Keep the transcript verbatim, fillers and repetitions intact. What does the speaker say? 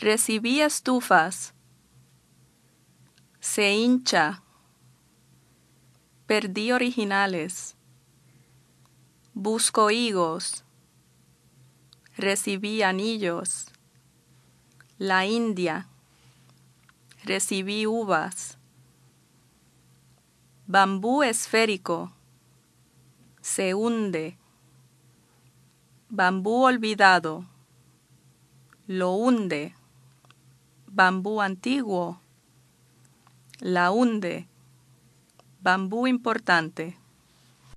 Recibí estufas. Se hincha. Perdí originales. Busco higos. Recibí anillos. La India. Recibí uvas. Bambú esférico. Se hunde. Bambú olvidado. Lo hunde. Bambú antiguo. La hunde. Bambú importante.